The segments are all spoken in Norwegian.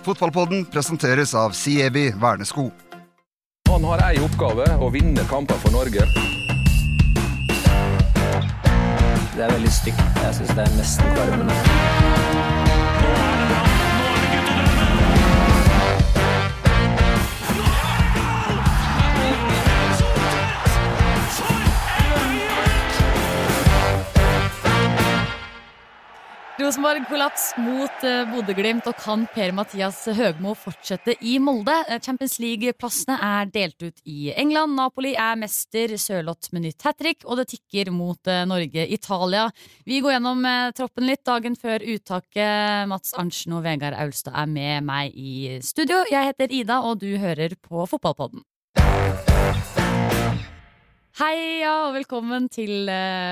Fotballpodden presenteres av Sievi Vernesko. Han har en oppgave, å vinne kamper for Norge. Det veldig stygt. Jeg synes det nesten klarmende. Rosenborg-kollaps mot Bodø/Glimt, og kan Per-Mathias Høgmo fortsette i Molde? Champions League-plassene delt ut i England. Napoli mester, Sørloth med nytt hat-trick, og det tikker mot Norge-Italia. Vi går gjennom troppen litt dagen før uttaket. Mats Arntzen og Vegard Aulstad med meg i studio. Jeg heter Ida, og du hører på Fotballpodden. Hei og velkommen til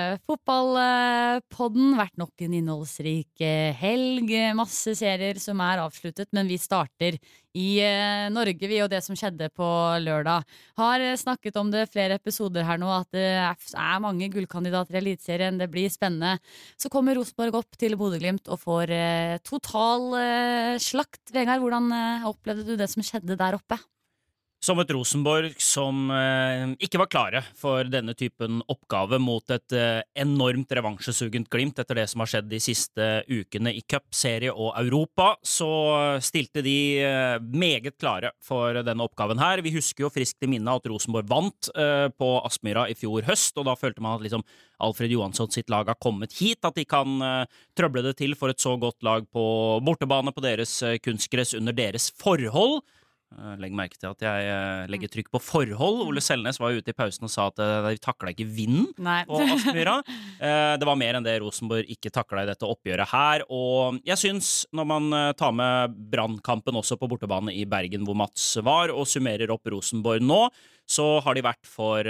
Fotballpodden. Vært nok en innholdsrik helg. Masse serier som avsluttet, men vi starter i Norge, vi, og det som skjedde på lørdag. Har snakket om det flere episoder her nå, at det mange gullkandidater i Eliteserien. Det blir spennende. Så kommer Rosenborg opp til Bodø/Glimt og får total slakt. Vegard, hvordan opplevde du det som skjedde der oppe? Som et Rosenborg som ikke var klare for denne typen oppgave mot et enormt revansjesugent Glimt etter det som har skjedd de siste ukene i Cup, serie og Europa, så stilte de meget klare for denne oppgaven her. Vi husker jo friskt i minnet at Rosenborg vant på Aspmyra i fjor høst, og da følte man at liksom Alfred Johansson sitt lag har kommet hit, at de kan trøble det til for et så godt lag på bortebane på deres kunstgress under deres forhold. Legg merke til at jeg legger trykk på forhold. Ole Selnes var ute i pausen og sa at de taklet ikke vinden på Aspmyra. Det var mer enn det Rosenborg ikke taklet i dette oppgjøret her, og jeg synes når man tar med Brannkampen også på bortebane i Bergen hvor Mats var, og summerer opp Rosenborg nå, så har de vært for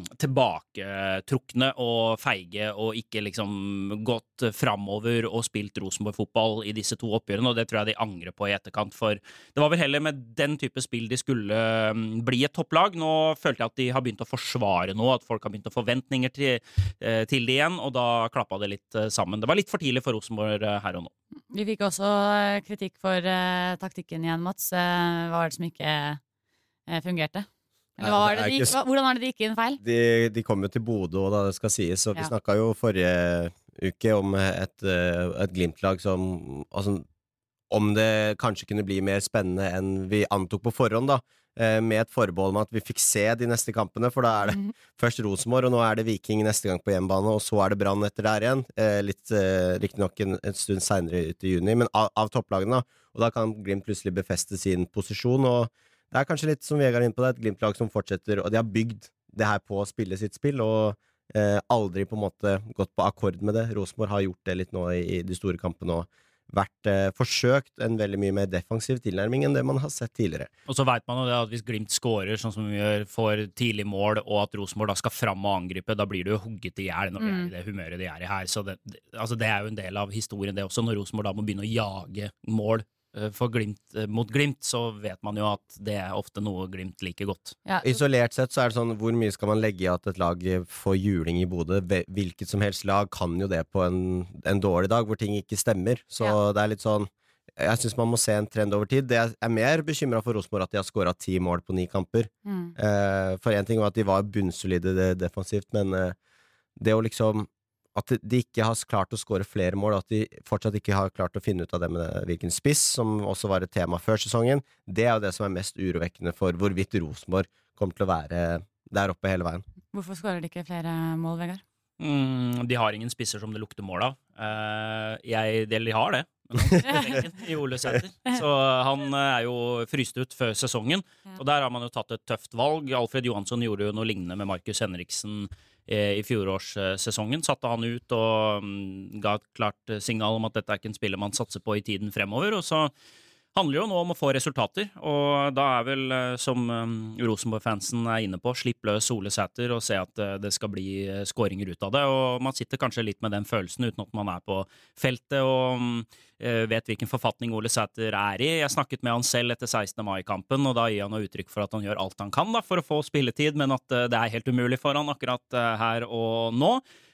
tilbaketrukne og feige og ikke liksom gått fremover og spilt Rosenborg-fotball i disse to oppgjørene, og det tror jeg de angrer på i etterkant, for det var vel heller med den type spill de skulle bli et topplag. Nå følte jeg at de har begynt å forsvare nå, at folk har begynt å forventninger til det igjen, og da klappet det litt sammen. Det var litt for tidlig for Rosenborg her og nå. Vi fikk også kritikk for taktikken igjen, Mats. Hva var det som ikke fungerte? Eller hvordan var det de gikk inn feil? De kom jo til Bodø, og da det skal sies, og vi snakket jo forrige uke om et Glimt-lag som, altså, om det kanskje kunne bli mer spennende enn vi antok på forhånd da, med et forbehold med at vi fikk se de neste kampene, for da det først Rosenborg, og nå det Viking neste gang på hjemmebane, og så det Brann etter der igjen, riktig nok en stund senere ut i juni, men av topplagene da, og da kan Glimt plutselig befeste sin posisjon, og det kanskje litt som Vegard inn på det, et Glimt-lag som fortsetter, og de har bygd det her på å spille sitt spill, og aldri på en måte gått på akkord med det. Rosenborg har gjort det litt nå i de store kampene, og vært forsøkt en veldig mye mer defensiv tilnærming enn det man har sett tidligere. Og så vet man jo det at hvis Glimt scorer sånn som vi gjør for tidlig mål, og at Rosenborg da skal fram og angripe, da blir det jo hugget i hjel når de i det humøret de i her. Så det jo en del av historien det også, når Rosenborg da må begynne å jage mål for Glimt mot Glimt, så vet man jo at det ofte noe Glimt liker godt. Ja. Isolert sett så det sånn, hvor mye skal man legge i at et lag får juling i Bodø? Hvilket som helst lag kan jo det på en dårlig dag, hvor ting ikke stemmer. Så det litt sånn, jeg synes man må se en trend over tid. Det mer bekymret for Rosenborg at de har skåret 10 mål på 9 kamper. For en ting var at de var bunnsolide defensivt, men det å liksom at de ikke har klart å skåre flere mål, at de fortsatt ikke har klart å finne ut av det med hvilken spiss, som også var et tema før sesongen, det jo det som mest urovekkende for hvorvidt Rosenborg kommer til å være der oppe hele veien. Hvorfor skårer de ikke flere mål, Vegard? De har ingen spisser som det lukter mål av. De har det. I Ole Sæter. Så han jo fryst ut før sesongen, og der har man jo tatt et tøft valg. Alfred Johansson gjorde jo noe lignende med Markus Henriksen i fjorårssesongen, satte han ut og ga et klart signal om at dette ikke en spiller man satser på i tiden fremover, og så handler jo nå om å få resultater, og da vel, som Rosenborg-fansen inne på, slipp løs Ole Sæter og se at det skal bli skåringer ut av det, og man sitter kanskje litt med den følelsen uten at man på feltet og vet hvilken forfatning Ole Sæter i. Jeg snakket med han selv etter 16. mai-kampen, og da gir han noe uttrykk for at han gjør alt han kan da, for å få spilletid, men at det helt umulig for han akkurat her og nå.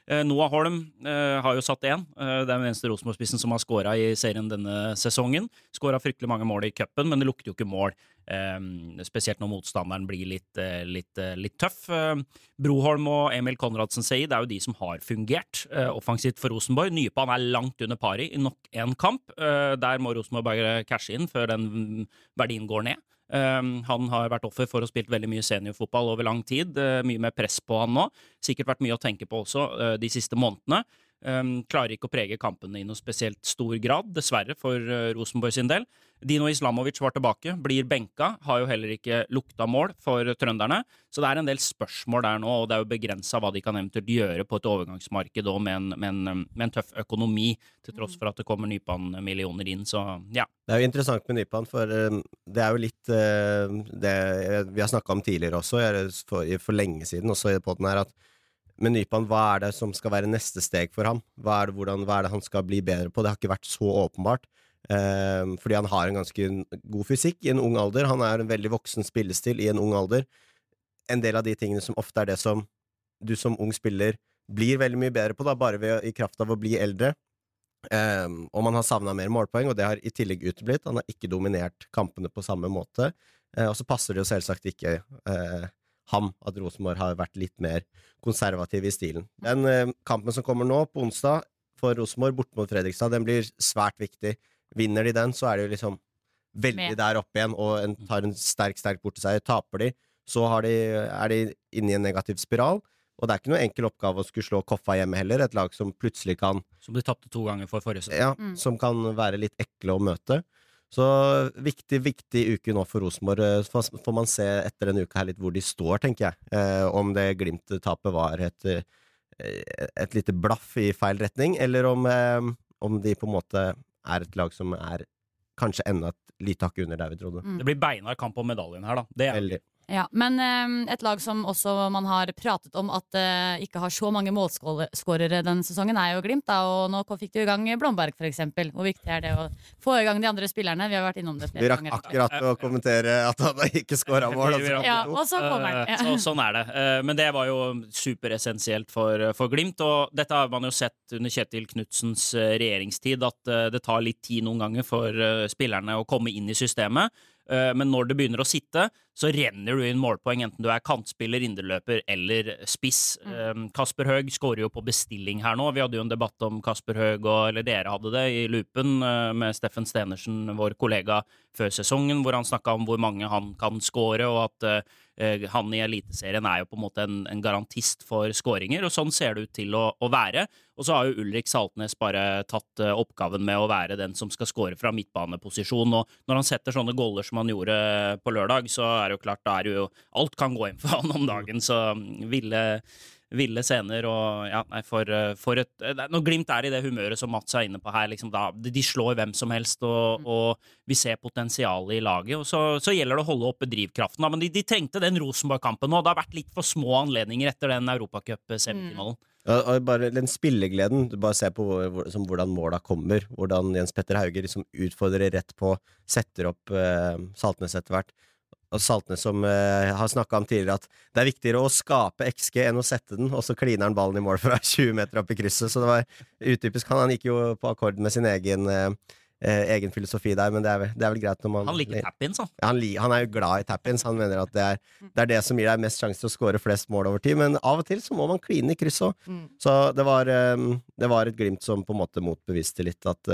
Noah Holm har jo satt 1. Det er den eneste Rosenborg-spissen som har skåret i serien denne sesongen. Skåret fryktelig mange mål i cupen, men det lukter jo ikke mål. Spesielt når motstanderen blir litt tøff. Broholm og Emil Konradsen Seid er jo de som har fungert offensivt for Rosenborg. Nypan er langt under pari i nok en kamp. Der må Rosenborg bare cashe inn før den verdien går ned. Han har vært offer for å ha spilt veldig mye seniorfotball over lang tid. Mye mer press på han nå. Sikkert vært mye å tenke på også de siste månedene. Klarer ikke å prege kampene i noe spesielt stor grad, dessverre for Rosenborg sin del. Dino Islamovic var tilbake, blir benka, har jo heller ikke lukta mål for trønderne, så det er en del spørsmål der nå, og det er jo begrenset hva de kan eventuelt gjøre på et overgangsmarked og med en tøff økonomi, til tross for at det kommer Nypan-millioner inn, så ja. Det er jo interessant med Nypan, for det er jo litt det vi har snakket om tidligere også, for lenge siden også på den her, at med Nypan, hva er det som skal være neste steg for ham? Hva er det han skal bli bedre på? Det har ikke vært så åpenbart, fordi han har en ganske god fysikk i en ung alder. Han er en veldig voksen spillestil i en ung alder. En del av de tingene som ofte er det som du som ung spiller blir veldig mye bedre på, da, bare i kraft av å bli eldre. Og man har savnet mer målpoeng, og det har i tillegg uteblitt. Han har ikke dominert kampene på samme måte, og så passer det jo selvsagt ikke at Rosenborg har vært litt mer konservativ i stilen. Den kampen som kommer nå på onsdag for Rosenborg bort mot Fredrikstad, den blir svært viktig. Vinner de den, så er det jo liksom veldig der oppe igjen, og tar en sterk borteseier. Taper de, så er de inne i en negativ spiral, og det er ikke noe enkel oppgave å skulle slå Koffa hjemme heller, et lag som plutselig kan Som de tappte 2 ganger for forrige sesong. Ja, som kan være litt ekle å møte. Så viktig uke nå for Rosenborg. Får man se etter en uke her litt hvor de står, tenker jeg. Om det Glimt-tapet var et lite blaff i feil retning, eller om de på en måte er et lag som er kanskje enda et lite hakk under der vi trodde. Det blir beinar kamp om medaljen her, da. Det er Veldig. Ja, men et lag som også man har pratet om at ikke har så mange målskårere den sesongen er jo Glimt da, og nå fikk du i gang Blomberg for eksempel. Hvor viktig er det å få i gang de andre spillerne? Vi har vært innom det flere ganger. Vi rakk akkurat å kommentere at han ikke skåret mål. Ja, og så kommer han. Så sånn er det. Men det var jo superessensielt for Glimt, og dette har man jo sett under Kjetil Knudsens regjeringstid, at det tar litt tid noen ganger for spillerne å komme inn i systemet. Men når det begynner å sitte, så renner du inn målpoeng, enten du er kantspiller, indreløper eller spiss. Kasper Høeg skårer jo på bestilling her nå. Vi hadde jo en debatt om Kasper Høeg, eller dere hadde det i Lupen med Steffen Stenersen, vår kollega, før sesongen, hvor han snakket om hvor mange han kan skåre, og at han i Eliteserien er jo på en måte en garantist for skåringer, og sånn ser det ut til å være. Og så har jo Ulrik Saltnes bare tatt oppgaven med å være den som skal skåre fra midtbaneposisjon, og når han setter sånne goller som han gjorde på lørdag, så er det jo klart, da er det jo alt kan gå inn for han om dagen, så ville scener, og ja, nei, for når Glimt er i det humøret som Mats er inne på her, liksom da, de slår hvem som helst, og vi ser potensialet i laget, og så gjelder det å holde oppe drivkraften, da. Men de trengte den Rosenborg-kampen nå, det har vært litt for små anledninger etter den Europacup-semifinalen. Ja, bare den spillegleden, du bare ser på hvordan måla kommer, hvordan Jens Petter Hauger liksom utfordrer rett på, setter opp Saltnes etter hvert, og Saltnes som har snakket om tidligere at det er viktigere å skape XG enn å sette den, og så kliner han ballen i mål fra 20 meter opp i krysset, så det var utypisk. Han gikk jo på akkord med sin egen filosofi der, men det er vel greit når man... Han liker tap-ins, da. Ja, han er jo glad i tap-ins, han mener at det er det som gir deg mest sjanse til å skåre flest mål over tid, men av og til så må man kline i krysset også. Så det var et Glimt som på en måte motbeviste litt at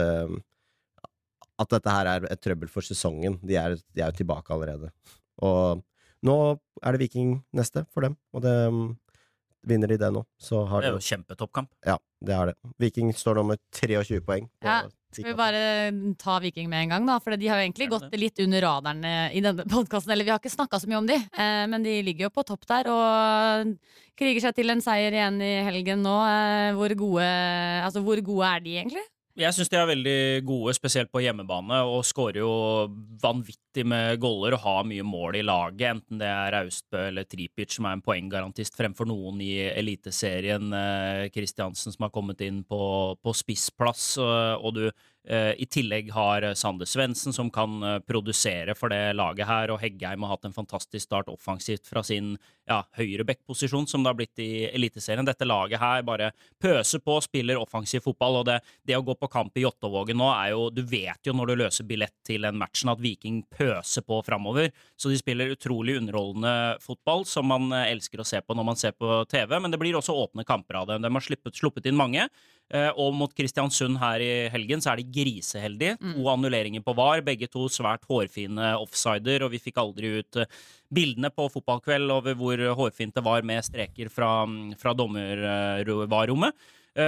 dette her er et trøbbel for sesongen. De er jo tilbake allerede. Og nå er det Viking neste for dem, og vinner de det nå, så har det er jo kjempetoppkamp. Ja, det er det. Viking står nå med 23 poeng. Ja, skal vi bare ta Viking med en gang da, for de har jo egentlig gått litt under radaren i denne podcasten, eller vi har ikke snakket så mye om de, men de ligger jo på topp der, og kriger seg til en seier igjen i helgen nå. Hvor gode er de egentlig? Jeg synes de er veldig gode, spesielt på hjemmebane, og skårer jo vanvittig med goller og har mye mål i laget, enten det er Austbø eller Tripic som er en poenggarantist fremfor noen i Eliteserien, Kristiansen som har kommet inn på spissplass, og du I tillegg har Sander Svendsen som kan produsere for det laget her, og Heggheim har hatt en fantastisk start offensivt fra sin høyre backposisjon som det har blitt i Eliteserien. Dette laget her bare pøser på, spiller offensiv fotball, og det å gå på kamp i Jåttåvågen nå jo, du vet jo når du løser billett til en matchen at Viking pøser på fremover, så de spiller utrolig underholdende fotball som man elsker å se på når man ser på TV, men det blir også åpne kamper av det. De har sluppet inn mange, og mot Kristiansund her i helgen så de griseheldige. 2 annulleringer på VAR, begge to svært hårfine offsider, og vi fikk aldri ut bildene på fotballkveld over hvor hårfint det var med streker fra dommervarrommet.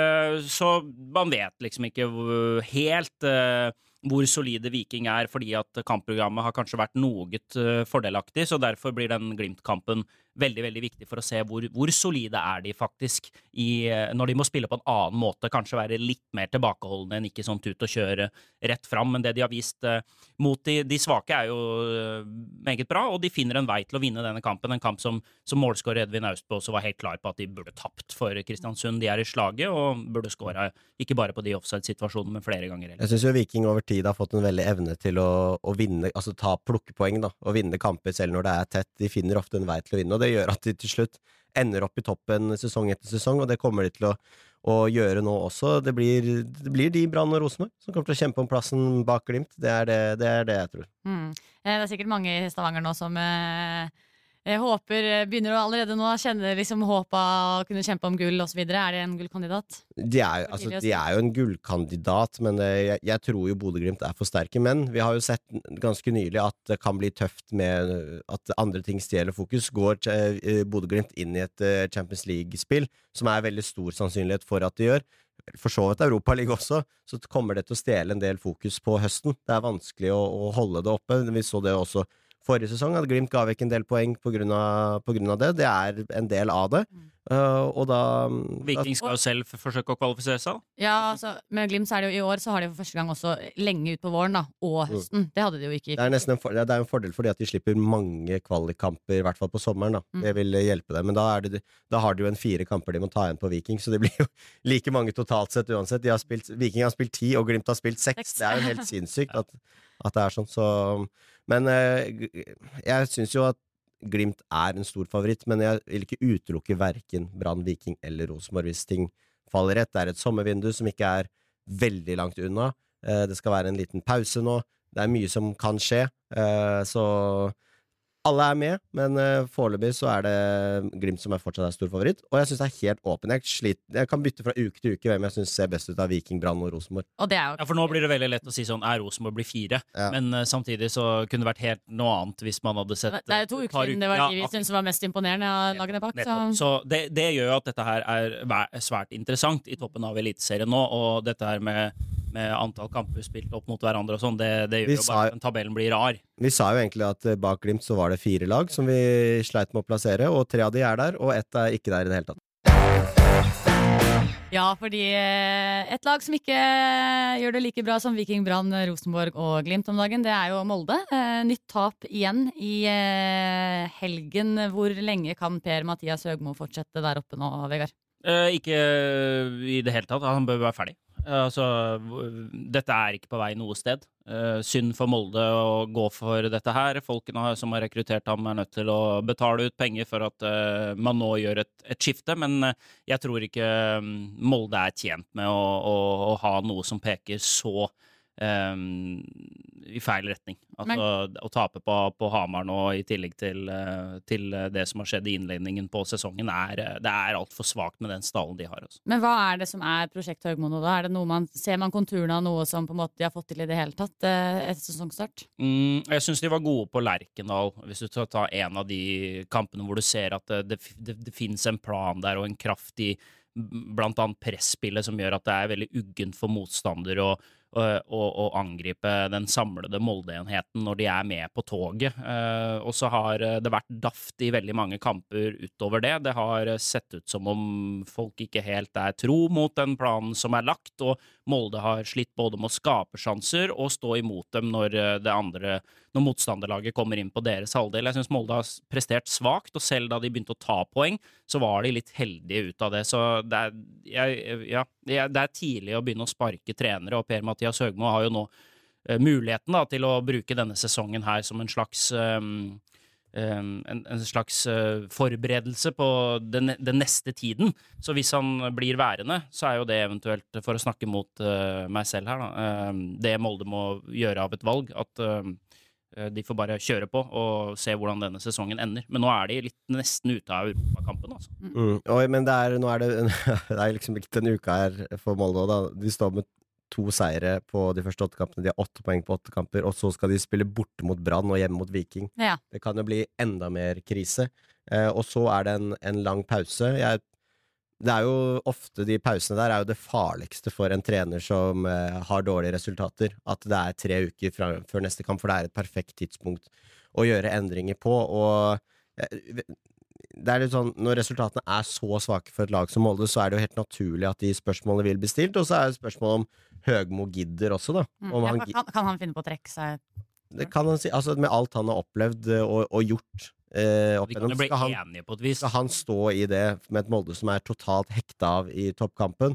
Så man vet liksom ikke helt hvor solide Viking fordi at kampprogrammet har kanskje vært noe fordelaktig, så derfor blir den Glimt-kampen veldig, veldig viktig for å se hvor solide de faktisk når de må spille på en annen måte, kanskje være litt mer tilbakeholdende enn ikke sånn tut og kjøre rett fram, men det de har vist mot de svake jo meget bra, og de finner en vei til å vinne denne kampen, en kamp som målskårer Edvin Austbø også var helt klar på at de burde tapt for Kristiansund. De i slaget og burde skåre ikke bare på de offside-situasjonene, men flere ganger. Jeg synes jo Viking over tid har fått en veldig evne til å vinne, altså plukke poeng da, og vinne kamper selv når det tett. De finner ofte en vei til å vinne, og det gjør at de til slutt ender opp i toppen sesong etter sesong, og det kommer de til å gjøre nå også. Det blir de Brann og Rosenborg som kommer til å kjempe om plassen bak Glimt. Det det jeg tror. Det sikkert mange i Stavanger nå som jeg håper begynner å allerede nå kjenne liksom håpet å kunne kjempe om gull og så videre. Det en gullkandidat? De jo en gullkandidat, men jeg tror jo Bodø/Glimt for sterke, men vi har jo sett ganske nylig at det kan bli tøft med at andre ting stjeler fokus. Går Bodø/Glimt inn i et Champions League-spill, som veldig stor sannsynlighet for at de gjør, for så vidt Europa League også, så kommer det til å stjele en del fokus på høsten. Det vanskelig å holde det oppe. Vi så det også forrige sesong, at Glimt ga vekk en del poeng på grunn av det. Det en del av det. Og da Viking skal jo selv forsøke å kvalifisere seg. Ja, altså, med Glimt så det jo i år, så har de for første gang også lenge ut på våren da, og høsten. Det hadde de jo ikke. Det det en fordel fordi at de slipper mange kvalikkamper, i hvert fall på sommeren da. Det vil hjelpe dem, men da har de jo 4 kamper de må ta igjen på Viking, så det blir jo like mange totalt sett uansett. Viking har spilt 10, og Glimt har spilt 6. Det jo helt sinnssykt at det sånn, så men jeg synes jo at Glimt en stor favoritt, men jeg vil ikke utelukke hverken Brann, Viking eller Rosenborg hvis ting faller rett. Det et sommervindu som ikke veldig langt unna. Det skal være en liten pause nå. Det mye som kan skje, så alle med, men foreløpig så det Glimt som fortsatt stor favoritt, og jeg synes det helt åpen. Jeg kan bytte fra uke til uke hvem jeg synes ser best ut av Viking, Brann og Rosenborg. Og ja, for nå blir det veldig lett å si sånn, Rosenborg blir 4, men samtidig så kunne det vært helt noe annet hvis man hadde sett det 2 uker siden det var de vi synes var mest imponerende av lagene bak. Så det gjør jo at dette her svært interessant i toppen av Eliteserien nå, og dette her med antall kamper spilt opp mot hverandre og sånn, det gjør jo bare at tabellen blir rar. Vi sa jo egentlig at bak Glimt så var det 4 lag som vi sleit med å plassere, og 3 av de der, og 1 ikke der i det hele tatt. Ja, fordi et lag som ikke gjør det like bra som Viking, Brann, Rosenborg og Glimt om dagen, det jo Molde. Nytt tap igjen i helgen. Hvor lenge kan Per-Mathias Høgmo fortsette der oppe nå, Vegard? Ikke i det hele tatt, han bør være ferdig. Altså, dette ikke på vei noe sted. Synd for Molde å gå for dette her. Folkene som har rekruttert ham nødt til å betale ut penger for at man nå gjør et skifte, men jeg tror ikke Molde tjent med å ha noe som peker så i feil retning. Altså, å tape på Hamar nå i tillegg til det som har skjedd i innledningen på sesongen, det alt for svagt med den stallen de har. Altså. Men hva det som Prosjekt Høgmo nå da? Det noe ser man konturene av noe som på en måte de har fått til i det hele tatt etter sesongstart? Jeg synes de var gode på Lerkendal, hvis du skal ta en av de kampene hvor du ser at det finnes en plan der og en kraft i blant annet presspillet som gjør at det veldig uggent for motstander å angripe den samlede Molde-enheten når de med på toget. Og så har det vært daft i veldig mange kamper utover det. Det har sett ut som om folk ikke helt tro mot den planen som lagt, og Molde har slitt både med å skape sjanser og stå imot dem når motstanderlaget kommer inn på deres halvdel. Jeg synes Molde har prestert svagt, og selv da de begynte å ta poeng, så var de litt heldige ut av det. Så det tidlig å begynne å sparke trenere, og Per-Mathias Per-Mathias Høgmo har jo nå muligheten da, til å bruke denne sesongen her som en slags forberedelse på den neste tiden. Så hvis han blir værende, så jo det eventuelt, for å snakke mot meg selv her, da, det Molde må gjøre av et valg, at de får bare kjøre på og se hvordan denne sesongen ender. Men nå de litt nesten ute av Europakampen, altså. Men nå det liksom ikke en uke her for Molde, da. De står med 2 seire på de første 8 kampene. De har 8 poeng på 8 kamper, og så skal de spille borte mot Brann og hjemme mot Viking. Ja. Det kan jo bli enda mer krise. Og så det en lang pause. Det jo ofte de pausene der jo det farligste for en trener som har dårlige resultater. At det 3 uker før neste kamp, for det et perfekt tidspunkt å gjøre endringer på. Og det litt sånn, når resultatene så svake for et lag som Molde, så det jo helt naturlig at de spørsmålene vil bli stilt, og så det spørsmål om Høgmo gidder også, da. Kan han finne på å trekke seg? Det kan han si, altså med alt han har opplevd og gjort. De kan jo bli enige på et vis. Skal han stå i det med et Molde som totalt hekta av i toppkampen?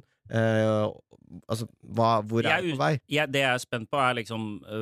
Altså, hvor det på vei? Det jeg spent på liksom,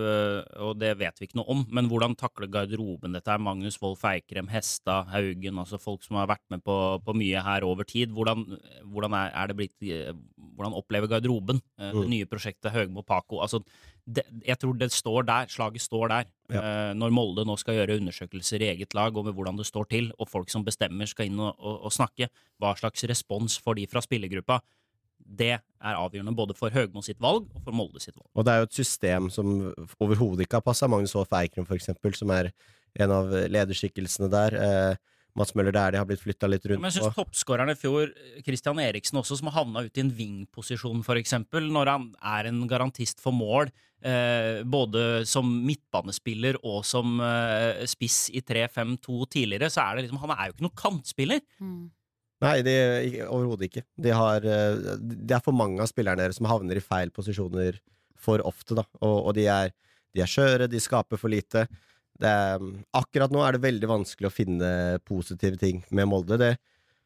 og det vet vi ikke noe om, men hvordan takler garderoben dette Magnus Wolff Eikrem, Hesta, Haugen, altså folk som har vært med på mye her over tid. Hvordan det blitt, hvordan opplever garderoben det nye prosjektet Høgmo Paco? Altså, jeg tror det står der, slaget står der. Når Molde nå skal gjøre undersøkelser i eget lag om hvordan det står til, og folk som bestemmer skal inn og snakke, hva slags respons får de fra spillergruppa? Det avgjørende både for Høgmo sitt valg og for Molde sitt valg. Og det jo et system som overhodet ikke har passet. Magnus Wolff Eikrem for eksempel, som en av lederskikkelsene der. Mats Møller de har blitt flyttet litt rundt. Men jeg synes toppskåreren i fjor, Christian Eriksen også, som har havnet ut i en vingposisjon for eksempel, når han en garantist for mål, både som midtbanespiller og som spiss i 3-5-2 tidligere, så det liksom, han jo ikke noen kantspiller. Nei, overhodet ikke. Det for mange av spillerne deres som havner i feil posisjoner for ofte, da. Og de skjøre, de skaper for lite. Akkurat nå det veldig vanskelig å finne positive ting med Molde. Det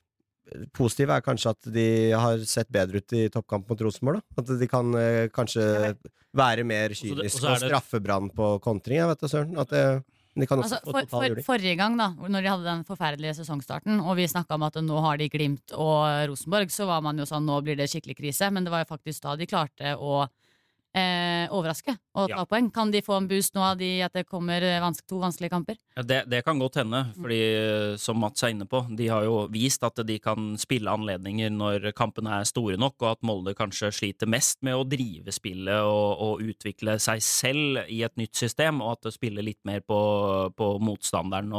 positive kanskje at de har sett bedre ut i toppkamp mot Rosenborg, da. At de kan kanskje være mer kynisk og straffebrann på kontring, jeg vet det, Søren. At de kan også få total juling. Forrige gang da, når de hadde den forferdelige sesongstarten, og vi snakket om at nå har de Glimt og Rosenborg, så var man jo sånn, nå blir det skikkelig krise, men det var jo faktisk da de klarte å overraske og ta poeng. Kan de få en boost nå av at det kommer 2 vanskelige kamper? Ja, det kan godt hende, fordi som Mats inne på, de har jo vist at de kan spille anledninger når kampene store nok, og at Molde kanskje sliter mest med å drive spillet og utvikle seg selv i et nytt system, og at det spiller litt mer på motstanderen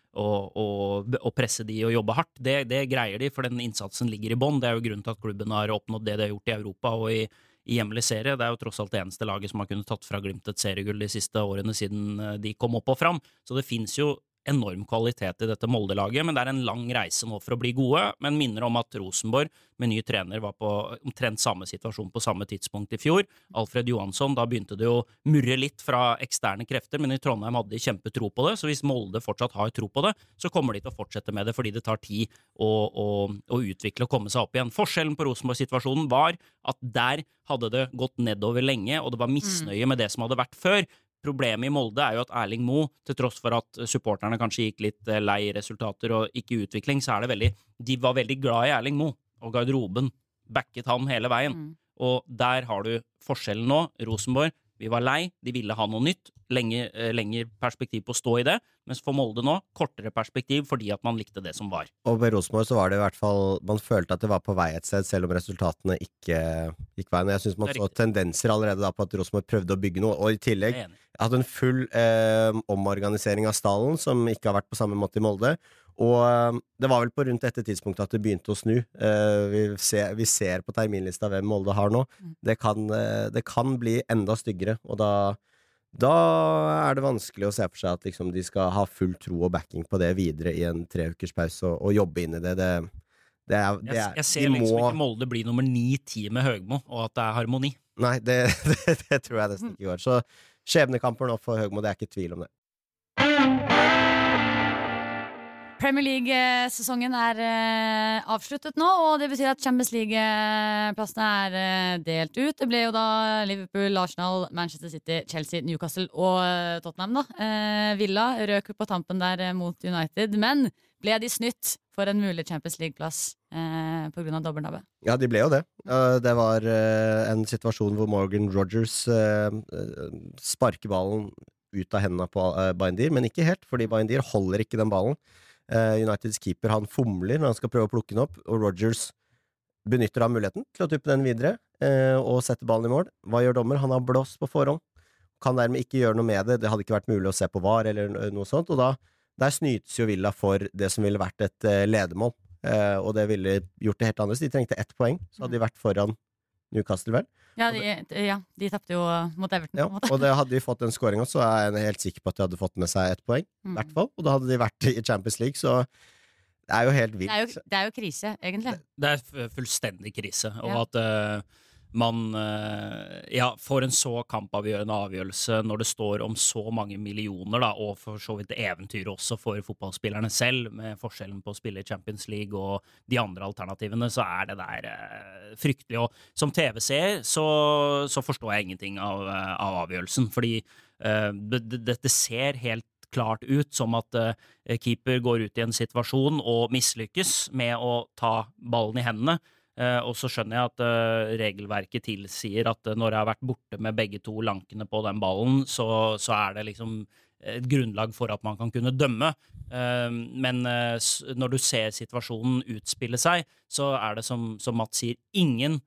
og presse de og jobbe hardt. Det greier de, for den innsatsen ligger i bånn. Det jo grunnen til at klubben har oppnådd det de har gjort i Europa og i hjemlig serie. Det jo tross alt det eneste laget som har kunnet tatt fra Glimt et seriegull de siste årene siden de kom opp og fram. Så det finnes jo enorm kvalitet i dette Molde-laget, men det en lang reise nå for å bli gode, men minner om at Rosenborg med ny trener var på omtrent samme situasjon på samme tidspunkt i fjor. Alfred Johansson, da begynte det å murre litt fra eksterne krefter, men i Trondheim hadde de kjempetro på det, så hvis Molde fortsatt har tro på det, så kommer de til å fortsette med det, fordi det tar tid å utvikle og komme seg opp igjen. Forskjellen på Rosenborg-situasjonen var at der hadde det gått nedover lenge, og det var misnøye med det som hadde vært før. Problemet i Molde jo at Erling Moe, til tross for at supporterne kanskje gikk litt lei resultater og ikke utvikling, så de var veldig glad i Erling Moe, og garderoben backet han hele veien. Og der har du forskjellen nå. Rosenborg, vi var lei, de ville ha noe nytt, lengre perspektiv på å stå i det, mens for Molde nå, kortere perspektiv fordi at man likte det som var. Og ved Rosenborg så var det i hvert fall, man følte at det var på vei et sted, selv om resultatene ikke gikk veien. Jeg synes man så tendenser allerede da på at Rosenborg prøvde å bygge noe, og i tillegg hadde en full omorganisering av stallen, som ikke har vært på samme måte i Molde. Og det var vel på rundt dette tidspunktet at det begynte å snu. Vi ser på terminlista hvem Molde har nå. Det kan bli enda styggere, og da det vanskelig å se for seg at liksom, de skal ha full tro og backing på det videre i en 3 ukers pause og jobbe inn i det. Jeg ser liksom ikke Molde bli nummer 9-10 med Høgmo, og at det harmoni. Nei, det tror jeg nesten ikke går. Så skjebnekamper nå for Høgmo, det ikke tvil om det. Premier League-sesongen avsluttet nå, og det betyr at Champions League-plassene delt ut. Det ble jo da Liverpool, Arsenal, Manchester City, Chelsea, Newcastle og Tottenham da. Villa røk på tampen der mot United, men ble de snytt for en mulig Champions League-plass på grunn av dobbeltnabbe? Ja, de ble jo det. Det var en situasjon hvor Morgan Rogers sparker ballen ut av hendene på Bayendir, men ikke helt, fordi Bayendir holder ikke den ballen. Uniteds keeper, han fomler når han skal prøve å plukke den opp, og Rogers benytter av muligheten til å tuppe den videre og sette ballen i mål. Hva gjør dommer? Han har blåst på forhånd, kan dermed ikke gjøre noe med det. Det hadde ikke vært mulig å se på VAR eller noe sånt, og der snytes jo Villa for det som ville vært et ledemål, og det ville gjort det helt annerledes. De trengte 1 poeng, så hadde de vært foran Newcastle, vel? Ja, de tappte jo mot Everton. Ja, og det hadde de fått den scoringen, så jeg helt sikker på at de hadde fått med seg 1 poeng, i hvert fall, og da hadde de vært i Champions League, så det jo helt vilt. Det jo krise, egentlig. Det fullstendig krise, og at man får en så kampavgjørende avgjørelse når det står om så mange millioner, da, og for så vidt eventyr også for fotballspillerne selv, med forskjellen på å spille i Champions League og de andre alternativene, så det der fryktelig. Og som TV-seer så forstår jeg ingenting av avgjørelsen, fordi det ser helt klart ut som at keeper går ut i en situasjon og mislykkes med å ta ballen i hendene. Og så skjønner jeg at regelverket tilsier at når jeg har vært borte med begge to lankene på den ballen, så det liksom et grunnlag for at man kan kunne dømme. Men når du ser situasjonen utspille seg, så det som Mats sier, ingen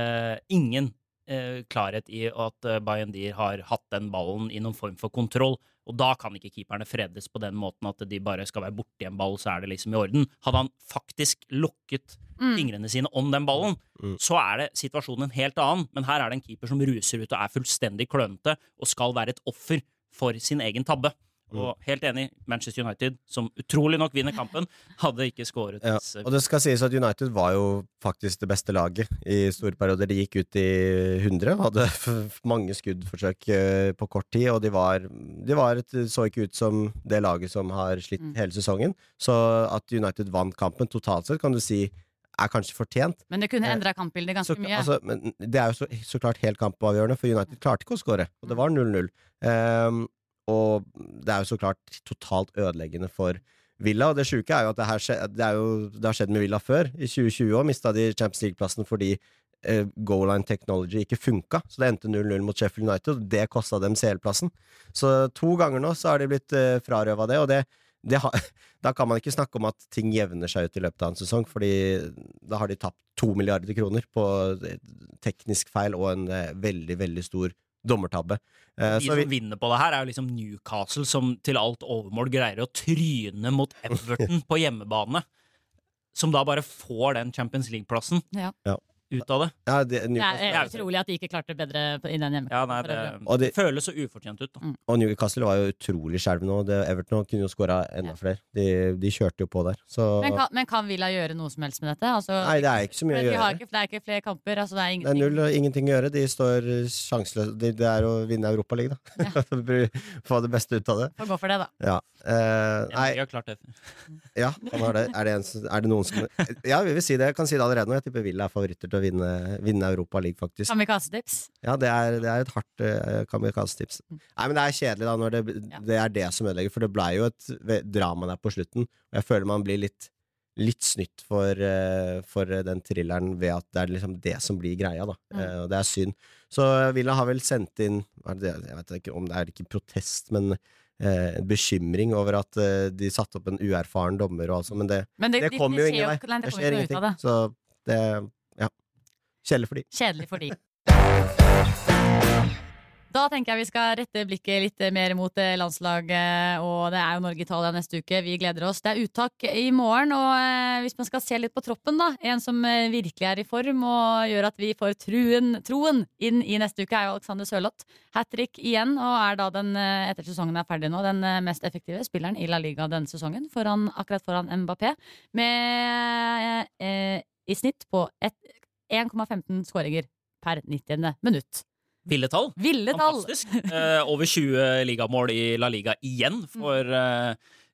klarhet i at Bayendir har hatt den ballen i noen form for kontroll, og da kan ikke keeperne fredes på den måten at de bare skal være borte i en ball, så det liksom i orden. Hadde han faktisk lukket fingrene sine om den ballen, så det situasjonen en helt annen, men her det en keeper som ruser ut og fullstendig klønete og skal være et offer for sin egen tabbe. Og helt enig, Manchester United, som utrolig nok vinner kampen, hadde ikke skåret. Ja, og det skal sies at United var jo faktisk det beste laget i store perioder. De gikk ut i 100, hadde mange skuddforsøk på kort tid, og de så ikke ut som det laget som har slitt hele sesongen. Så at United vant kampen totalt sett, kan du si, kanskje fortjent. Men det kunne endret kampbildet ganske mye. Altså, men det jo så klart helt kampavgjørende, for United klarte ikke å skåre, og det var 0-0. Og det jo så klart totalt ødeleggende for Villa, og det syke jo at det har skjedd med Villa før. I 2020 også mistet de Champions League-plassen fordi goal line technology ikke funka, så det endte 0-0 mot Sheffield United, og det kostet dem CL-plassen. Så 2 ganger nå så har de blitt frarøvet det, og da kan man ikke snakke om at ting jevner seg ut i løpet av en sesong, fordi da har de tapt 2 milliarder kroner på teknisk feil og en veldig, veldig stor dommertabbe. De som vinner på det her jo liksom Newcastle, som til alt overmål greier å tryne mot Everton på hjemmebane, som da bare får den Champions League-plassen ut av det. Ja, det utrolig at de ikke klarte bedre i den hjemme. Ja, det føles så ufortjent ut da. Og Newcastle var jo utrolig skjelv nå. Everton kunne jo skåret enda flere. De kjørte jo på der. Så... Men kan Villa gjøre noe som helst med dette? Altså, nei, det ikke så mye å gjøre. Det ikke flere kamper, altså det ingenting. Det 0 og ingenting å gjøre. De står sjanseløse. Det å vinne Europa League, da. Ja. Få det beste ut av det. Få gå for det, da. Ja. Jeg har klart det. Ja, han har det. Er det noen som... Ja, vi vil si det. Jeg kan si det allerede nå. Jeg tipper Villa favoritter til å vinne Europa League, faktisk. Kamikaze-tips? Ja, det et hardt kamikaze-tips. Nei, men det kjedelig da, når det det som ødelegger, for det ble jo et drama der på slutten, og jeg føler man blir litt snytt for den thrilleren ved at det liksom det som blir greia da, og det synd. Så Villa har vel sendt inn, jeg vet ikke om det ikke protest, men bekymring over at de satte opp en uerfaren dommer og altså, men det kommer jo ingen vei. Det skjer ingenting. Så det kjedelig for de. Da tenker jeg vi skal rette blikket litt mer mot landslaget, og det jo Norge-Italia neste uke. Vi gleder oss. Det uttak i morgen, og hvis man skal se litt på troppen da, en som virkelig i form og gjør at vi får troen inn i neste uke, jo Alexander Sørloth. Hat-trick igjen, og da etter sesongen ferdig nå, den mest effektive spilleren i La Liga denne sesongen, akkurat foran Mbappé, med i snitt på 1,15 skåringer per 90. minutt. Ville tall. Fantastisk. Over 20 ligamål i La Liga igjen for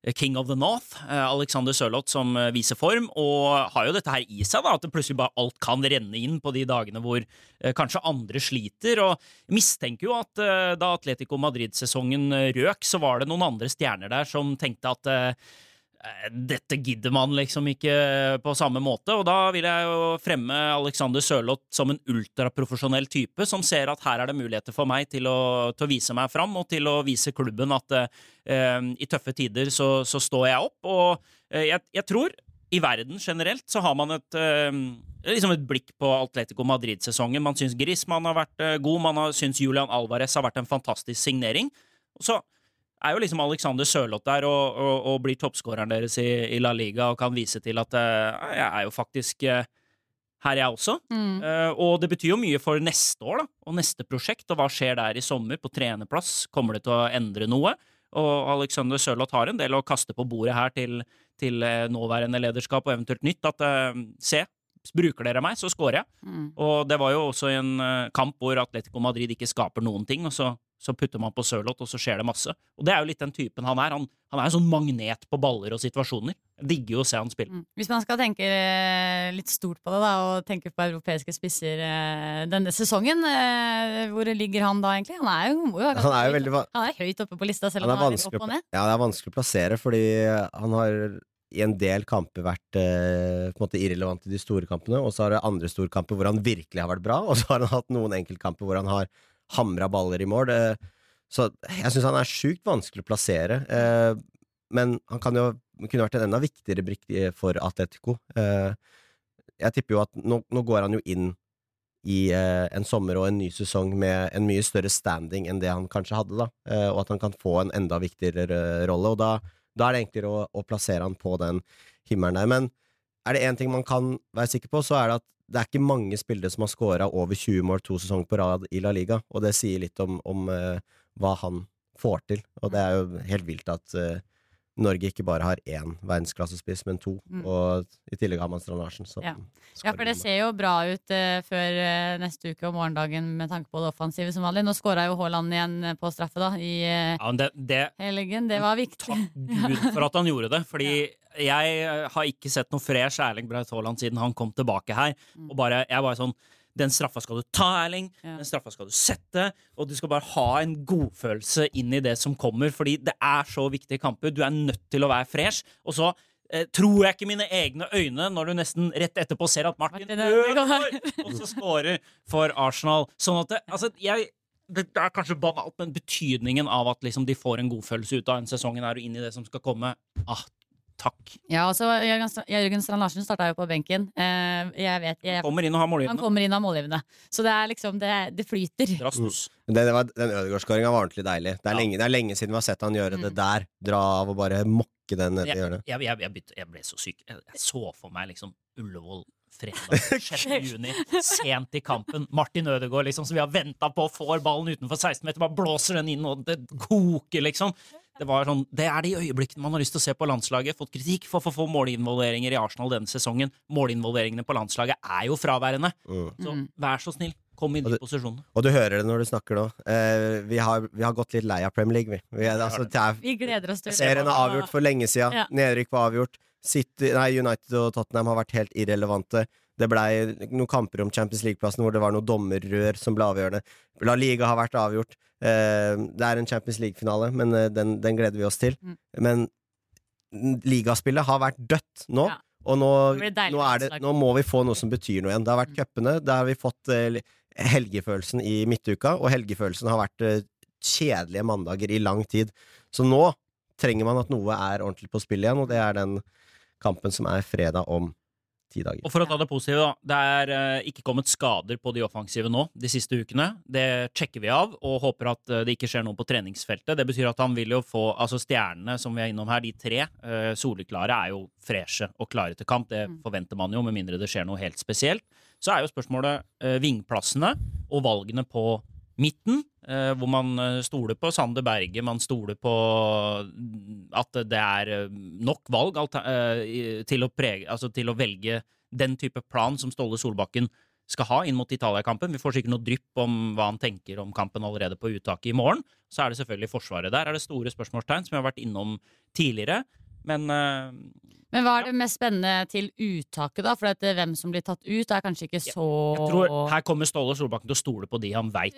King of the North, Alexander Sørloth, som viser form, og har jo dette her i seg, da, at det plutselig bare alt kan renne inn på de dagene hvor kanskje andre sliter, og jeg mistenker jo at da Atletico Madrid-sesongen røk, så var det noen andre stjerner der som tenkte at dette gidder man liksom ikke på samme måte, og da vil jeg jo fremme Alexander Sørloth som en ultraprofesjonell type som ser at her det muligheter for meg til å vise meg fram og til å vise klubben at i tøffe tider så står jeg opp, og jeg tror i verden generelt så har man liksom et blikk på Atletico Madrid-sesongen. Man synes Griezmann har vært god, man synes Julian Alvarez har vært en fantastisk signering, og så jo liksom Alexander Sørloth der og blir toppskåreren deres i La Liga og kan vise til at jeg jo faktisk her jeg også. Og det betyr jo mye for neste år da, og neste prosjekt, og hva skjer der i sommer på trenerplass? Kommer det til å endre noe? Og Alexander Sørloth har en del å kaste på bordet her til nåværende lederskap og eventuelt nytt, at se, bruker dere meg, så skårer jeg. Og det var jo også en kamp hvor Atletico Madrid ikke skaper noen ting, og så putter man på Sørloth, og så skjer det masse. Og det jo litt den typen han Han en sånn magnet på baller og situasjoner. Jeg digger jo å se han spille. Hvis man skal tenke litt stort på det da, og tenke på europeiske spisser denne sesongen, hvor ligger han da egentlig? Han er høyt oppe på lista, selv om han litt opp og ned. Ja, det vanskelig å plassere, fordi han har i en del kamper vært på en måte irrelevant i de store kampene, og så har det andre store kamper hvor han virkelig har vært bra, og så har han hatt noen enkeltkamper hvor han har hamra baller i mål. Så jeg synes han sykt vanskelig å plassere, men han kunne vært en enda viktigere brikke for Atletico. Jeg tipper jo at nå går han jo inn i en sommer og en ny sesong med en mye større standing enn det han kanskje hadde da, og at han kan få en enda viktigere rolle, og da det enklere å plassere han på den himmelen der. Men det en ting man kan være sikker på, så det at det ikke mange spillere som har scoret over 20 mål 2 sesonger på rad i La Liga, og det sier litt om hva han får til, og det jo helt vilt at Norge ikke bare har 1 verdensklassespiss, men 2, og i tillegg har man Strand Larsen. Ja, for det ser jo bra ut før neste uke og morgendagen med tanke på det offensive som vanlig. Nå skåret jo Haaland igjen på straffe da, i helgen. Det var viktig. Takk Gud for at han gjorde det, fordi jeg har ikke sett noe fresh Erling Braut Haaland siden han kom tilbake her, og jeg bare sånn, den straffa skal du ta, Erling, den straffa skal du sette, og du skal bare ha en godfølelse inn i det som kommer, fordi det så viktige kamper, du nødt til å være fresh, og så tror jeg ikke mine egne øyne når du nesten rett etterpå ser at Martin Ødegaard også scorer for Arsenal, sånn at det kanskje banalt, men betydningen av at liksom, de får en godfølelse ut av en sesongen og inn i det som skal komme, takk. Ja, altså Jørgen Strand Larsen startet jo på benken. Han kommer inn og har målgivende. Han kommer inn og har målgivende. Så det liksom, det flyter. Den Ødegaard-skåringen var ordentlig deilig. Det lenge siden vi har sett han gjøre det der. Dra av og bare mokke den ned i hjørnet. Jeg ble så syk. Jeg så for meg liksom Ullevål fredag 6. juni, sent i kampen. Martin Ødegaard liksom, som vi har ventet på, får ballen utenfor 16 meter, bare blåser den inn, og det koker liksom. Det de øyeblikkene man har lyst til å se på landslaget. Fått kritikk for få målinvolveringer i Arsenal denne sesongen. Målinvolveringene på landslaget jo fraværende. Så vær så snill, kom i de posisjonene. Og du hører det når du snakker nå. Vi har gått litt lei av Premier League. Vi gleder oss til det. Serien avgjort for lenge siden. Nedrykk var avgjort. United og Tottenham har vært helt irrelevante. Det ble noen kamper om Champions League-plassen hvor det var noen dommerrør som ble avgjørende. La Liga har vært avgjort. Det en Champions League-finale, men den gleder vi oss til. Men ligaspillet har vært dødt nå, og nå må vi få noe som betyr noe igjen. Det har vært cupene, der har vi fått helgefølelsen i midtuka, og helgefølelsen har vært kjedelige mandager i lang tid. Så nå trenger man at noe ordentlig på spill igjen, og det den kampen som fredag om 10 dager. Og for å ta det positive da, det ikke kommet skader på de offensive nå, de siste ukene. Det sjekker vi av, og håper at det ikke skjer noe på treningsfeltet. Det betyr at han vil jo få, altså stjernene som vi innom her, de 3, soleklare jo freshe og klare til kamp. Det forventer man jo, med mindre det skjer noe helt spesielt. Så jo spørsmålet vingplassene og valgene på midten, hvor man stoler på Sander Berge, man stoler på at det nok valg til å velge den type plan som Ståle Solbakken skal ha inn mot Italia-kampen. Vi får sikkert noe drypp om hva han tenker om kampen allerede på uttaket i morgen. Så det selvfølgelig forsvaret. Der det store spørsmålstegn, som jeg har vært innom tidligere. Men hva det mest spennende til uttaket, da? For hvem som blir tatt ut, kanskje ikke så Jeg tror her kommer Ståle Solbakken til å stole på de han vet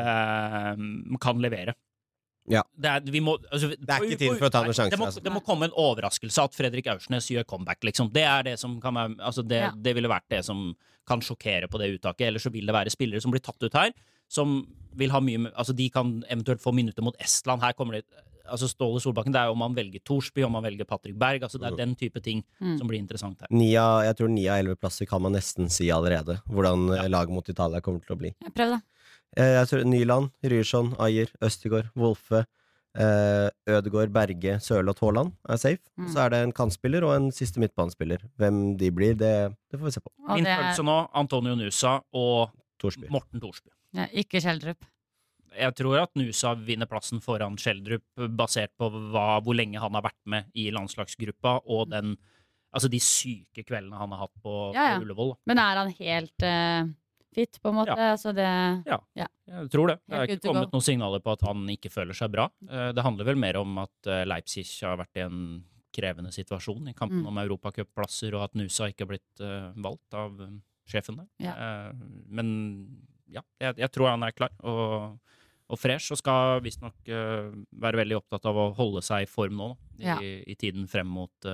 kan levere. Ja. Vi må, altså, det ikke tid for å ta noen sjanser. Det må komme en overraskelse at Fredrik Aursnes gjør comeback, liksom. Det det som kan være, altså det ville vært det som kan sjokkere på det uttaket. Eller så vil det være spillere som blir tatt ut her, som vil ha mye, altså de kan eventuelt få minutter mot Estland. Her kommer det, altså Ståle Solbakken, det jo om man velger Torsby, om man velger Patrick Berg, altså det den type ting som blir interessant her. Jeg tror 9 av 11 plasser kan man nesten si allerede, hvordan laget mot Italia kommer til å bli. Prøv da. Jeg tror Nyland, Ryerson, Ayer, Østegård, Wolfe, Ødegaard, Berge, Sørloth, Haaland safe. Så det en kantspiller og en siste midtbanespiller. Hvem de blir, det får vi se på. Min følelse nå, Antonio Nusa og Torsby. Morten Torsby. Ja, ikke Schjelderup. Jeg tror at Nusa vinner plassen foran Schjelderup, basert på hvor lenge han har vært med i landslagsgruppa, og de syke kveldene han har hatt på Ullevål. Men han helt fit, på en måte? Ja. Altså Jeg tror det. Det ikke kommet noen signaler på at han ikke føler seg bra. Det handler vel mer om at Leipzig har vært i en krevende situasjon i kampen om Europacup-plasser, og at Nusa ikke har blitt valgt av sjefen der. Ja. Men jeg tror han klar og fresh, og skal visstnok være veldig opptatt av å holde seg i form nå, i tiden frem mot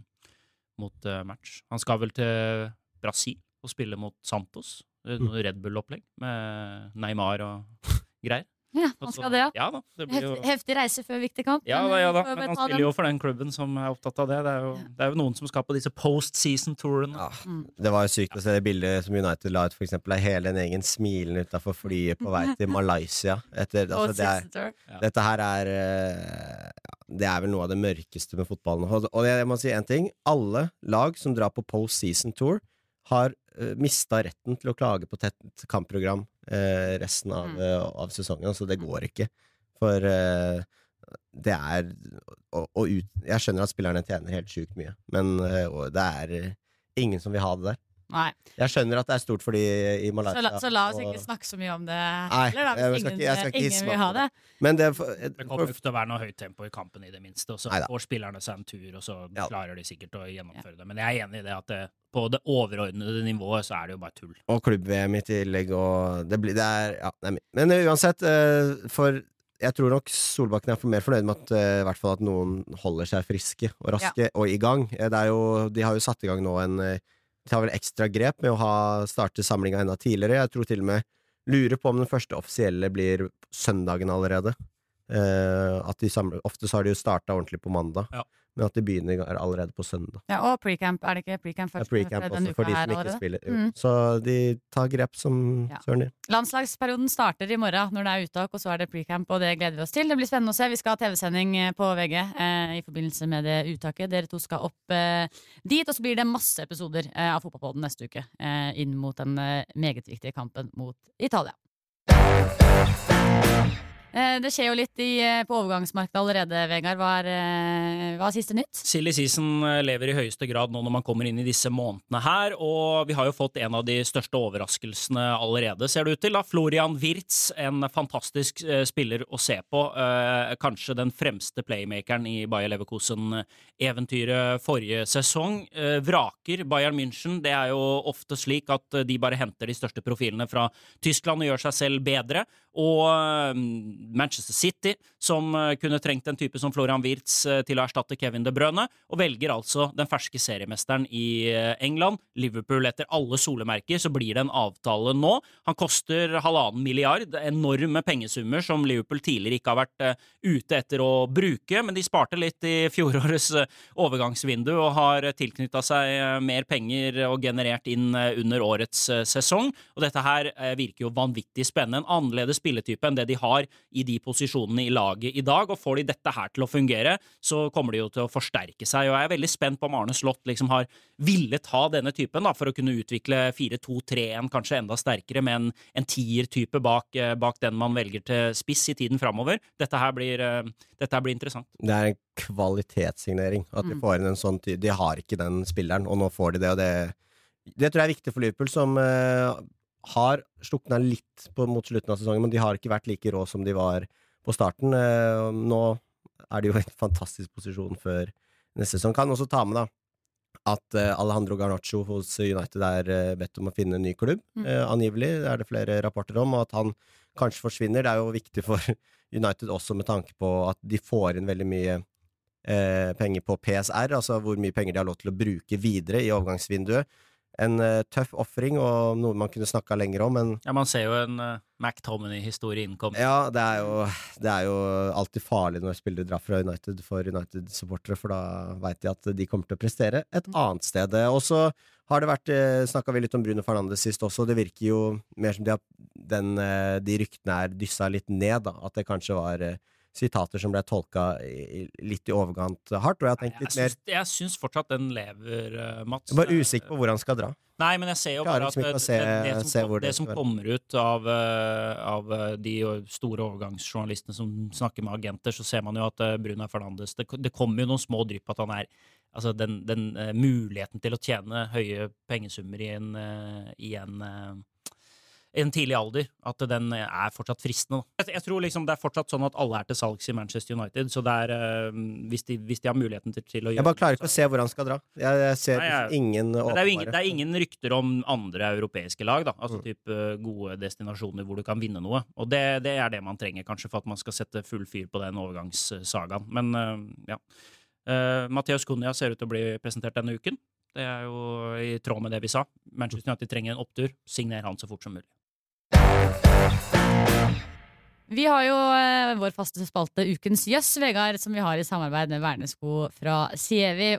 match. Han skal vel til Brasil og spille mot Santos, noe Red Bull-opplegg med Neymar og greier. Ja, han skal det, Ja da. Det blir jo... Heftig reise før viktig kamp. Ja da, men han spiller jo for den klubben som opptatt av det. Det jo noen som skal på disse post-season-tourene. Ja, det var jo sykt å se det bildet som United la ut, for eksempel, hele en egen smilen utenfor flyet på vei til Malaysia. Dette her det vel noe av det mørkeste med fotballen. Og jeg må si en ting, alle lag som drar på post-season-tour har mistet retten til å klage på tett kampprogram resten av sesongen, så det går ikke. For det jeg skjønner at spillerne tjener helt sykt mye, men det ingen som vil ha det der. Nei. Jeg skjønner at det stort for de i Malaysia. Så la oss ikke snakke så mye om det. Nei, hvis ingen vil ha det. Men det kommer ikke til å være noe høyt tempo i kampen i det minste, og så får spillerne seg en tur, og så klarer de sikkert å gjennomføre det. Men jeg enig i det at på det overordnede nivået så det jo bare tull. Og klubb-VM i tillegg, og men uansett, for jeg tror nok Solbakken for mer fornøyd med at, i hvert fall at noen holder seg friske og raske og i gang. De har jo satt i gang nå de tar vel ekstra grep med å starte samlinga enda tidligere. Jeg tror til og med lurer på om den første offisielle blir søndagen allerede. At ofte så har de jo startet ordentlig på mandag, men at de begynner allerede på søndag. Ja, og pre-camp, det ikke pre-camp først? Pre-camp også for de som ikke spiller. Så de tar grep som søren. Landslagsperioden starter i morgen når det uttak, og så det pre-camp, og det gleder vi oss til. Det blir spennende å se. Vi skal ha TV-sending på VG i forbindelse med det uttaket. Dere to skal opp dit, og så blir det masse episoder av Fotballpodden neste uke inn mot den meget viktige kampen mot Italia. Det skjer jo litt på overgangsmarkedet allerede, Vegard. Hva siste nytt? Silly season lever i høyeste grad nå når man kommer inn i disse månedene her, og vi har jo fått en av de største overraskelsene allerede, ser det ut til. Florian Wirtz, en fantastisk spiller å se på. Kanskje den fremste playmakeren i Bayer Leverkusen-eventyret forrige sesong. Vraker Bayern München. Det jo ofte slik at de bare henter de største profilene fra Tyskland og gjør seg selv bedre. Og Manchester City, som kunne trengt en type som Florian Wirtz til å erstatte Kevin De Bruyne, og velger altså den ferske seriemesteren i England, Liverpool. Etter alle solemerker så blir det en avtale nå. Han koster 1,5 milliard, enorme pengesummer som Liverpool tidligere ikke har vært ute etter å bruke, men de sparte litt i fjorårets overgangsvindu og har tilknyttet seg mer penger og generert inn under årets sesong, og dette her virker jo vanvittig spennende. En annerledes spilletype enn det de har i de posisjonene i laget i dag, og får de dette her til å fungere, så kommer de jo til å forsterke seg, og jeg veldig spent på om Arne Slott liksom har villet ha denne typen da, for å kunne utvikle 4-2-3-1 kanskje enda sterkere, med en tier-type bak den man velger til spiss i tiden fremover. Dette her blir interessant. Det en kvalitetssignering at de får inn en sånn de har ikke den spilleren, og nå får de det, og det tror jeg viktig for Liverpool, som har sluknet litt mot slutten av sesongen, men de har ikke vært like rå som de var på starten. Nå er de jo i en fantastisk posisjon før neste sesong. Kan også ta med da at Alejandro Garnacho hos United bedt om å finne en ny klubb. Angivelig er det flere rapporter om, og at han kanskje forsvinner. Det er jo viktig for United også med tanke på at de får inn veldig mye penger på PSR, altså hvor mye penger de har lov til å bruke videre i overgangsvinduet. En tøff offring, og noe man kunne snakket lenger om, men... Ja, man ser jo en McTominay-historie innkomme. Ja, det er jo alltid farlig når spillere drar fra United for United-supportere, for da vet de at de kommer til å prestere et annet sted. Og så har det vært, snakket vi litt om Bruno Fernandes sist også, det virker jo mer som de ryktene dyssa litt ned, da, at det kanskje var... sitater som ble tolket litt i overkant hardt, og jeg har tenkt litt mer... Jeg synes fortsatt den lever, Mats. Jeg er bare usikker på hvor han skal dra. Nei, men jeg ser jo bare at det som kommer ut av de store overgangsjournalistene som snakker med agenter, så ser man jo at Bruno Fernandes, det kommer jo noen små drypp at han altså den muligheten til å tjene høye pengesummer i en tidlig alder, at den fortsatt fristende. Jeg tror liksom det fortsatt sånn at alle til salgs i Manchester United, så det hvis de har muligheten til å gjøre... Jeg bare klarer ikke å se hvor han skal dra. Jeg ser ingen åpenbare. Det er ingen rykter om andre europeiske lag, da. Altså type gode destinasjoner hvor du kan vinne noe. Og det er det man trenger, kanskje, for at man skal sette full fyr på den overgangssagaen. Men, ja. Matheus Cunha ser ut til å bli presentert denne uken. Det er jo i tråd med det vi sa. Manchester United trenger en opptur. Signer han så fort som mulig. Vi har jo vår faste spalte Ukens Jøss, Vegard, som vi har i samarbeid med Vernesko fra Sievi.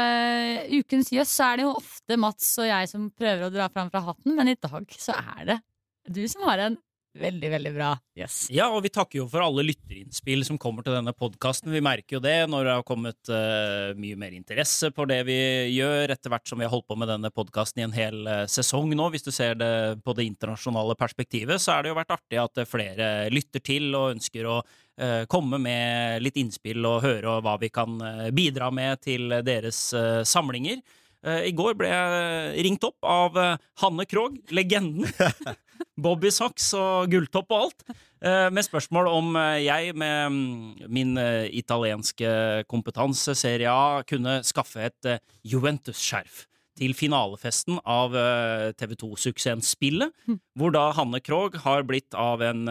Og Ukens Jøss så det jo ofte Mats og jeg som prøver å dra fram fra hatten, men i dag så det du som har en veldig, veldig bra jøss. Ja, og vi takker jo for alle lytterinnspill som kommer til denne podcasten. Vi merker jo det når det har kommet mye mer interesse på det vi gjør, etter hvert som vi har holdt på med denne podcasten i en hel sesong nå. Hvis du ser det på det internasjonale perspektivet, så det jo vært artig at flere lytter til og ønsker å komme med litt innspill og høre hva vi kan bidra med til deres samlinger. I går ble jeg ringt opp av Hanne Krogh, legenden, Bobby Socks og gulltopp og alt, med spørsmål om jeg med min italienske kompetanse Serie A kunne skaffe et Juventus-skjerf til finalefesten av TV2-suksessen Spillet, hvor da Hanne Krogh har blitt av en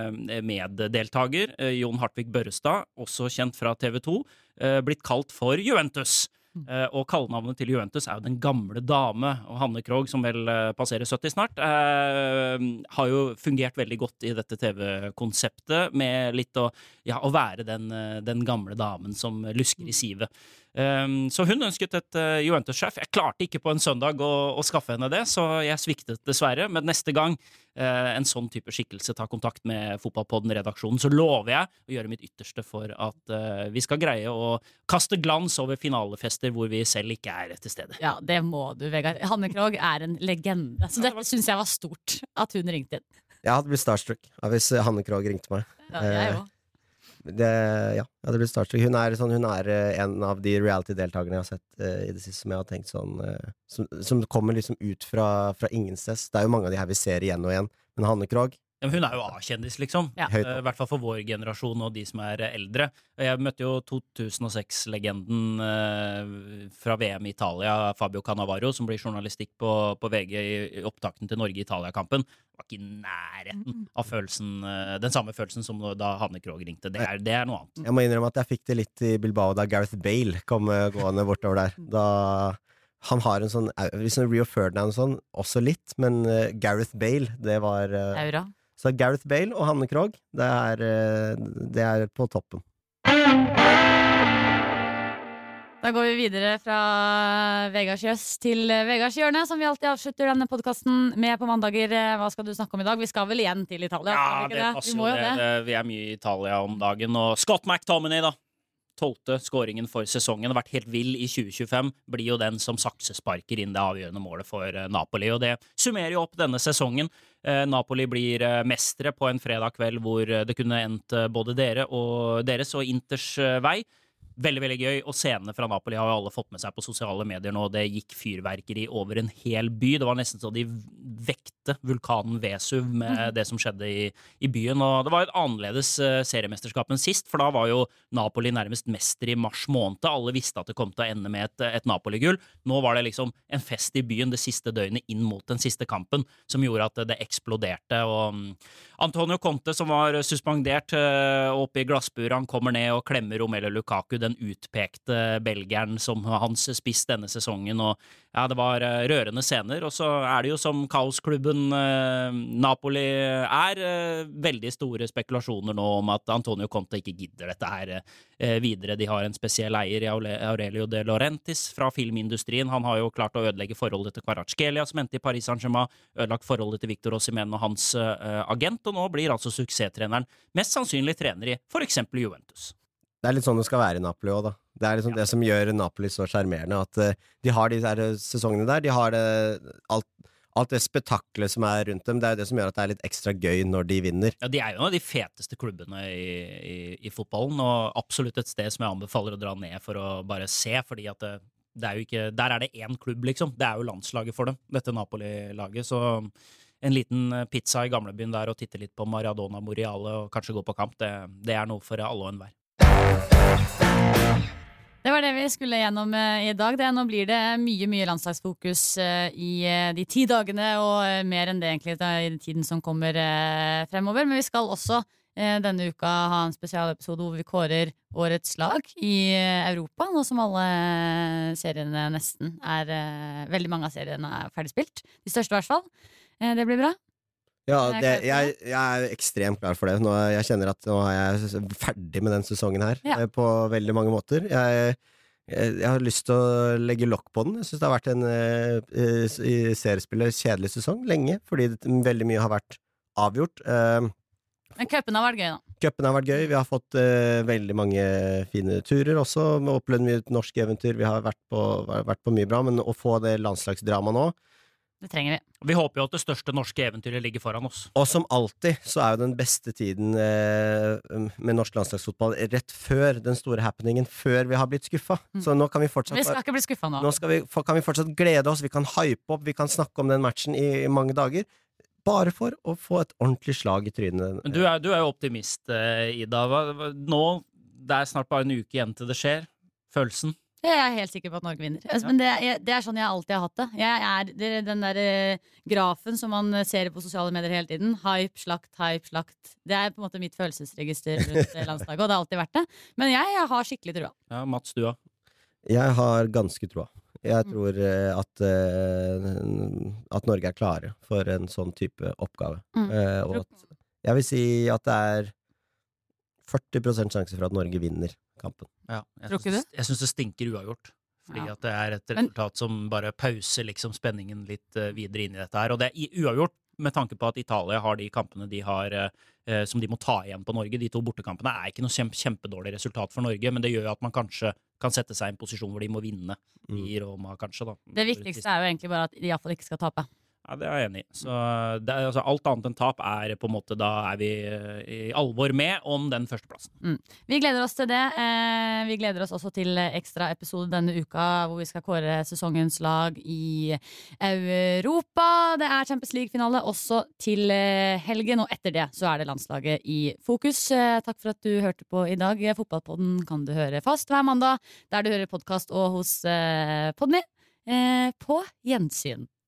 meddeltager, Jon Hartvig Børrestad, også kjent fra TV2, blitt kalt for Juventus. Og kallenavnet til Juventus jo Den gamle dame, og Hanne Krogh, som vel passerer 70 snart, har jo fungert veldig godt i dette TV-konseptet med litt å være den gamle damen som lusker i sivet. Så hun ønsket et Juventus-sjef. Jeg klarte ikke på en søndag å skaffe henne det, så jeg sviktet dessverre. Men neste gang en sånn type skikkelse tar kontakt med Fotballpodden-redaksjonen, så lover jeg å gjøre mitt ytterste for at vi skal greie å kaste glans over finalefester hvor vi selv ikke til stede. Ja, det må du, Vegard. Hanne Krogh en legende, så dette synes jeg var stort at hun ringte inn. Jeg hadde blitt starstruck hvis Hanne Krogh ringte meg. Ja, jeg også. Jeg hadde blitt starstruck. Hun en av de reality-deltakerne jeg har sett i det siste, som jeg har tenkt sånn som kommer liksom ut fra ingensteds. Det jo mange av de her vi ser igjen og igjen, men Hanne Krogh Ja, hun jo A-kjendis, liksom. Ja. I hvert fall for vår generasjon og de som eldre. Jeg møtte jo 2006-legenden fra VM i Italia, Fabio Cannavaro, som blir journalistikk på VG i opptakten til Norge-Italia-kampen. Det var ikke i nærheten av den samme følelsen som da Hanne Krogh ringte. Det noe annet. Jeg må innrømme at jeg fikk det litt i Bilbao da Gareth Bale kom gående bortover der. Da han har en sånn, Rio Ferdinand og sånn, også litt, men Gareth Bale, det var Aura. Så Gareth Bale og Hanne Krogh, det på toppen. Da går vi videre fra Vegards Jøss til Vegards Hjørne, som vi alltid avslutter denne podcasten med på mandager. Hva skal du snakke om i dag? Vi skal vel igjen til Italia? Ja, det passer jo det. Vi mye i Italia om dagen. Og Scott McTominay, da. 12. skåringen for sesongen, har vært helt vill i 2025, blir jo den som saksesparker inn det avgjørende målet for Napoli, og det summerer jo opp denne sesongen. Napoli blir mestere på en fredag kveld hvor det kunne endt både dere og deres og Inters vei. veldig, veldig gøy, og scenene fra Napoli har jo alle fått med seg på sosiale medier nå. Det gikk fyrverkeri over en hel by. Det var nesten så de vekte vulkanen Vesuv med det som skjedde i byen. Og det var et annerledes seriemesterskap enn sist, for da var jo Napoli nærmest mester i mars måned. Alle visste at det kom til å ende med et Napoli-gull. Nå var det liksom en fest i byen det siste døgnet inn mot den siste kampen, som gjorde at det eksploderte. Og Antonio Conte, som var suspendert oppe i glassburet, han kommer ned og klemmer Romelu Lukaku, den utpekte belgieren som hans spiss denne sesongen, og ja, det var rørende scener. Og så det jo som kaosklubben Napoli veldig store spekulasjoner nå om at Antonio Conte ikke gidder dette her videre. De har en spesiell eier i Aurelio De Laurentiis fra filmindustrien. Han har jo klart å ødelegge forholdet til Kvaratskhelia, som endte i Paris Saint-Germain, ødelagt forholdet til Victor Osimhen og hans agent, og nå blir altså suksesstreneren mest sannsynlig trener i for eksempel Juventus. Det litt sånn det skal være i Napoli også, da. Det liksom det som gjør Napoli så sjarmerende, at de har de der sesongene der, de har alt det spetaklet som rundt dem, det det som gjør at det litt ekstra gøy når de vinner. Ja, de jo en av de feteste klubbene i fotballen, og absolutt et sted som jeg anbefaler å dra ned for å bare se, fordi at det jo ikke, der det én klubb, liksom. Det jo landslaget for dem, dette Napoli-laget, så en liten pizza i gamlebyen der og titte litt på Maradona Moriale og kanskje gå på kamp, det noe for alle og enhver. Det var det vi skulle gjennom i dag. Nå blir det mye landslagsfokus i de 10 dagene, og mer enn det egentlig i den tiden som kommer fremover. Men vi skal også denne uka ha en spesialepisode hvor vi kårer årets lag i Europa, nå som alle seriene nesten veldig mange av seriene ferdigspilt. De største i hvert fall. Det blir bra. Ja, jeg ekstremt klar for det. Jeg kjenner at nå jeg ferdig med den sesongen her på veldig mange måter. Jeg har lyst til å legge lokk på den. Jeg synes det har vært en i seriespillet kjedelig sesong lenge, fordi veldig mye har vært avgjort. Men cupen har vært gøy, da. Cupen har vært gøy. Vi har fått veldig mange fine turer også. Vi har opplevd mye norsk eventyr. Vi har vært på mye bra, men å få det landslagsdrama nå, det trenger vi. Vi håper jo at det største norske eventyret ligger foran oss. Og som alltid så jo den beste tiden med norsk landslagsfotball rett før den store happeningen, før vi har blitt skuffa. Så nå kan vi fortsatt Vi skal ikke bli skuffa nå. Kan vi fortsatt glede oss, vi kan hype opp, vi kan snakke om den matchen i mange dager. Bare for å få et ordentlig slag i trynet. Men du jo optimist, Ida. Nå, det snart bare en uke igjen til det skjer. Følelsen? Jeg helt sikker på at Norge vinner. Men det sånn jeg alltid har hatt det. Det den der grafen som man ser på sosiale medier hele tiden. Hype, slakt. Det på en måte mitt følelsesregister rundt landslaget, og det har alltid vært det. Men jeg har skikkelig trua. Ja, Mats, du da? Jeg har ganske trua. Jeg tror at Norge klare for en sånn type oppgave. Og at jeg vil si at det 40% sjanse for at Norge vinner kampen. Ja, jeg synes det stinker uavgjort. Fordi at det et resultat som bare pauser liksom spenningen litt videre inn i dette her. Og det uavgjort med tanke på at Italia har de kampene de har som de må ta igjen på Norge. De 2 bortekampene ikke noe kjempedårlig resultat for Norge, men det gjør at man kanskje kan sette seg i en posisjon hvor de må vinne i Roma, kanskje da. Det viktigste jo egentlig bare at de i hvert fall ikke skal tape. Ja, det jeg enig i. Så altså, alt annet enn tap på en måte, da vi i alvor med om den førsteplassen. Vi gleder oss til det. Vi gleder oss også til ekstra episode denne uka, hvor vi skal kåre sesongens lag i Europa. Det Champions League-finale også til helgen, og etter det så det landslaget i fokus. Takk for at du hørte på i dag. Fotballpodden kan du høre fast hver mandag, der du hører podcast og hos Podme. På gjensyn.